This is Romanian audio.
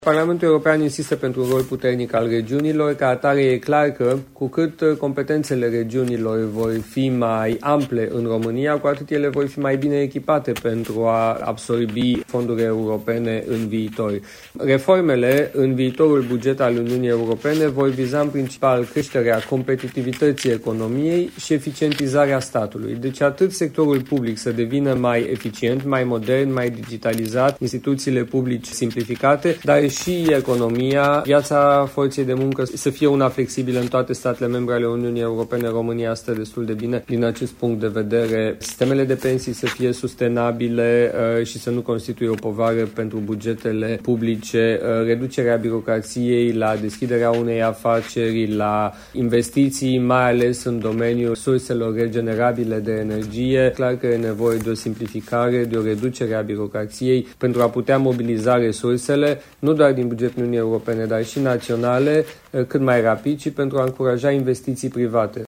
Parlamentul European insistă pentru un rol puternic al regiunilor, ca atare e clar că cu cât competențele regiunilor vor fi mai ample în România, cu atât ele vor fi mai bine echipate pentru a absorbi fonduri europene în viitor. Reformele în viitorul buget al Uniunii Europene vor viza în principal creșterea competitivității economiei și eficientizarea statului. Deci atât sectorul public să devină mai eficient, mai modern, mai digitalizat, instituțiile publice simplificate, dar și economia, viața forței de muncă să fie una flexibilă în toate statele membre ale Uniunii Europene. România stă destul de bine din acest punct de vedere. Sistemele de pensii să fie sustenabile și să nu constituie o povară pentru bugetele publice, reducerea birocrației, la deschiderea unei afaceri, la investiții, mai ales în domeniul surselor regenerabile de energie. Clar că e nevoie de o simplificare, de o reducere a birocrației pentru a putea mobiliza resursele, nu doar din bugetul Uniunii Europene, dar și naționale, cât mai rapid și pentru a încuraja investiții private.